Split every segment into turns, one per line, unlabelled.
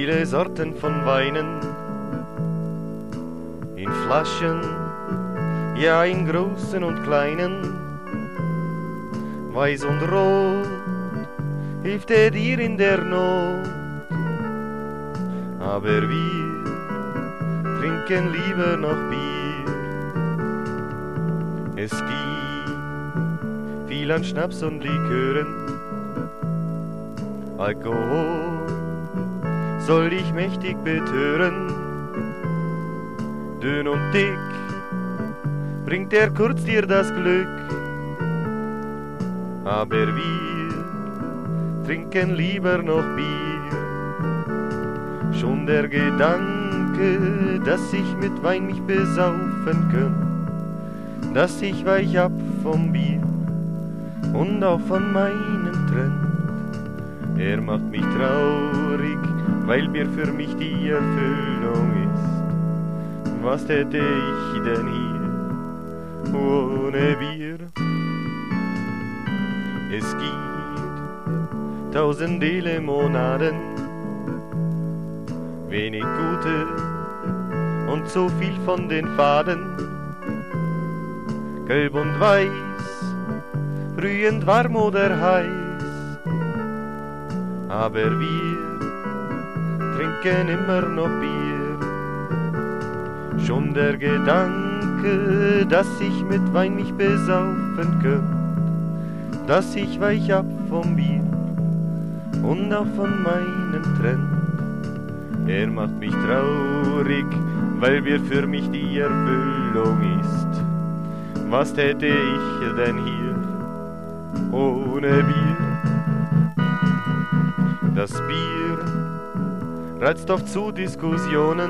viele Sorten von Weinen, in Flaschen, ja in großen und kleinen, weiß und rot, hilft er dir in der Not. Aber wir trinken lieber noch Bier. Es gibt viel an Schnaps und Likören, Alkohol soll dich mächtig betören. Dünn und dick bringt er kurz dir das Glück, aber wir trinken lieber noch Bier. Schon der Gedanke, dass ich mit Wein mich besaufen könnt, dass ich weich ab vom Bier und auch von meinem Trend. Er macht mich traurig, weil Bier für mich die Erfüllung ist. Was täte ich denn hier ohne Bier? Es gibt 1000 Lemonaden, wenig gute und so viel von den Faden. Gelb und weiß, brühend warm oder heiß, aber wir trinken immer noch Bier. Schon der Gedanke, dass ich mit Wein mich besaufen könnt, dass ich weich ab vom Bier und auch von meinem Trend. Er macht mich traurig, weil Bier für mich die Erfüllung ist. Was täte ich denn hier ohne Bier? Das Bier reizt oft zu Diskussionen,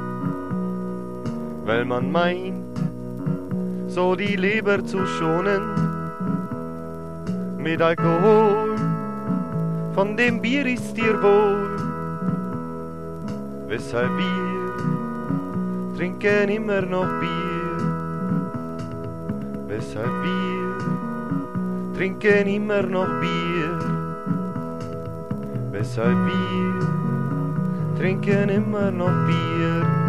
weil man meint, so die Leber zu schonen. Mit Alkohol, von dem Bier ist dir wohl, weshalb wir trinken immer noch Bier, weshalb wir trinken immer noch Bier, weshalb wir trinken immer noch Bier.